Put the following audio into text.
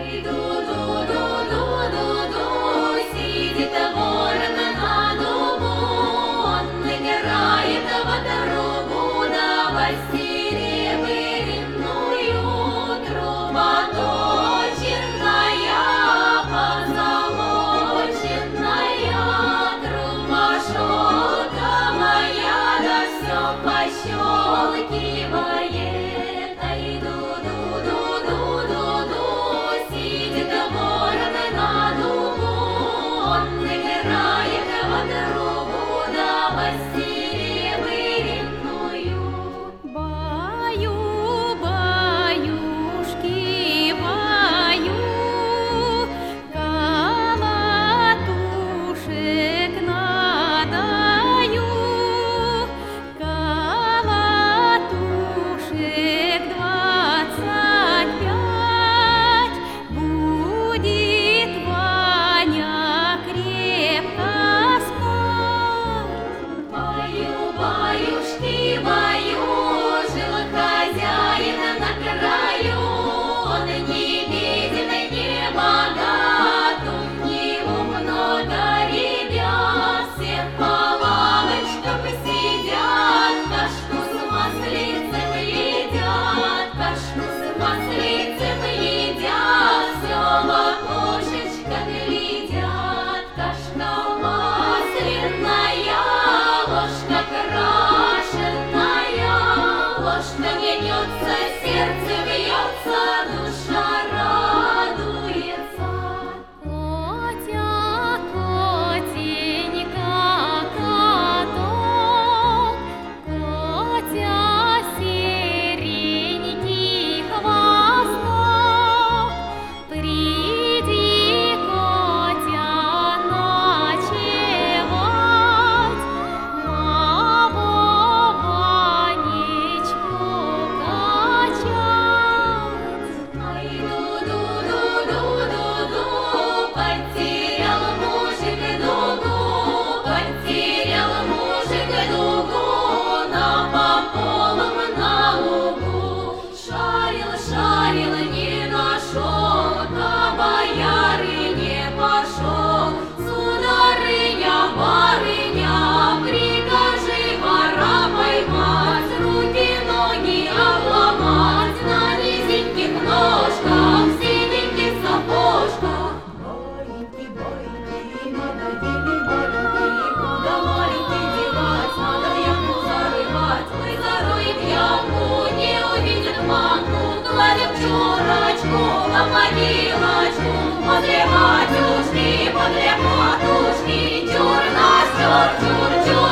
Сидит ворон на дубу, он играет в трубу, давай серебряную труба точенная, позолоченная, труба шелковая, да все пощелкивает. Ай, ду-ду-ду-ду-ду-ду, сидит ворон на дубу, он играет в трубу, давай серебряную. Баю, баюшки, баю, колотушек надаю, колотушек 25, будет Ваня крепко спать. Баю, баюшки, баю, жил хозяин на краю, он не беден, не богат, у него много ребят, все по лавочкам сидят, кашку с маслицем едят, кашку с маслицем едят, все в окошечко глядят, кашка масляная, ложка крашеная, ложка гнется, сердце бьется, душа радуется. Котя, котенька, каток, котя, серенький хвосток, приди, котя, ночевать, маму Ванечку качать. Ай, ду-ду-ду-ду-ду-ду, потерял мужик дугу, потерял мужик дугу, на пополом на лугу. Шарил, шарил, не нашел, на бояры не пошел. Сударыня, барыня, прикажи вора поймать, руки-ноги обломать, на низеньких ножках, синеньких сапожках. Маленький, маленький, надоели маленькие, куда маленький девать, надо в ямку зарывать. Мы зароем ямку, не увидит мамку, кладем чурочку на могилочку, подле матушки, чур нас, чур, чур, чур.